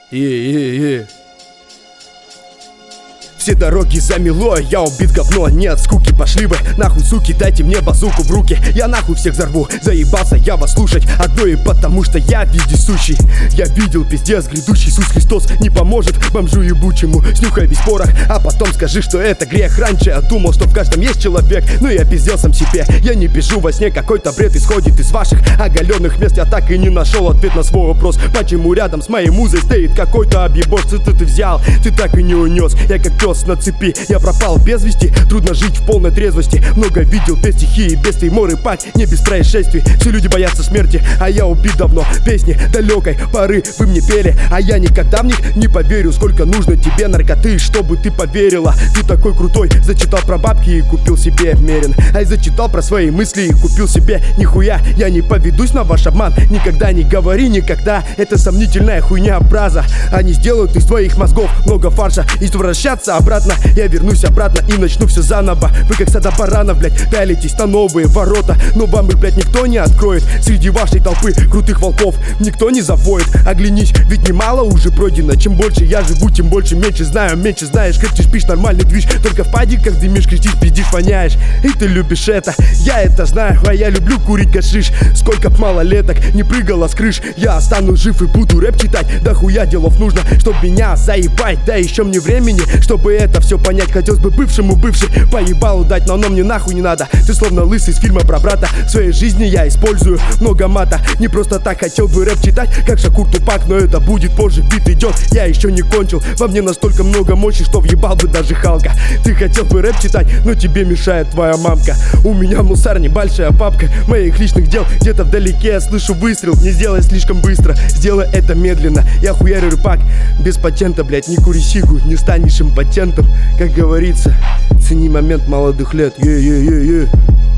Все дороги замело, я убит говно, не от скуки. Пошли вы нахуй, суки, дайте мне базуку в руки. Я нахуй всех взорву, заебался я вас слушать. Одно и потому что я вездесущий. Я видел пиздец грядущий, Иисус Христос не поможет бомжу ебучему. Снюхай весь порох, а потом скажи, что это грех. Раньше я думал, что в каждом есть человек, но я пиздел сам себе. Я не пишу во сне, какой-то бред исходит из ваших оголенных мест. Я так и не нашел ответ на свой вопрос, почему рядом с моей музой стоит какой-то объебош. Ты взял, ты так и не унес. Я как пес на цепи, я пропал без вести. Трудно жить в полной трезвости. Много видел без стихии, без тейморы, пать, не без происшествий. Все люди боятся смерти, а я убит давно. Песни далекой поры вы мне пели, а я никогда в них не поверю. Сколько нужно тебе наркоты, чтобы ты поверила. Ты такой крутой, зачитал про бабки и купил себе мерин. Ай, зачитал про свои мысли и купил себе нихуя. Я не поведусь на ваш обман, никогда не говори никогда. Это сомнительная хуйня браза. Они сделают из твоих мозгов много фарша. Извращаться обратно, я вернусь обратно и начну все заново. Вы как стадо баранов, блять, пялитесь на новые ворота, но вам их, блять, никто не откроет. Среди вашей толпы крутых волков никто не завоет. Оглянись, ведь немало уже пройдено. Чем больше я живу, тем больше меньше знаю. Меньше знаешь, кричишь, пишешь нормальный движ. Только в падиках дымишь, кричишь, пиздишь, воняешь. И ты любишь это, я это знаю. А я люблю курить гашиш. Сколько б малолеток не прыгало с крыш. Я останусь жив и буду рэп читать. Да хуя делов нужно, чтоб меня заебать. Да еще мне времени, чтобы это все понять. Хотелось бы бывшему бывший поебалу дать, но оно мне нахуй не надо. Ты словно лысый из фильма про брата. В своей жизни я использую много мата. Не просто так хотел бы рэп читать, как Шакур Тупак, но это будет позже. Бит идет, я еще не кончил. Во мне настолько много мощи, что въебал бы даже Халка. Ты хотел бы рэп читать, но тебе мешает твоя мамка. У меня в мусарне большая папка моих личных дел. Где-то вдалеке я слышу выстрел. Не сделай слишком быстро, сделай это медленно. Я хуярю рэпак без патента, блять. Не кури сигу, не станешь импотентом. Как говорится, цени момент молодых лет.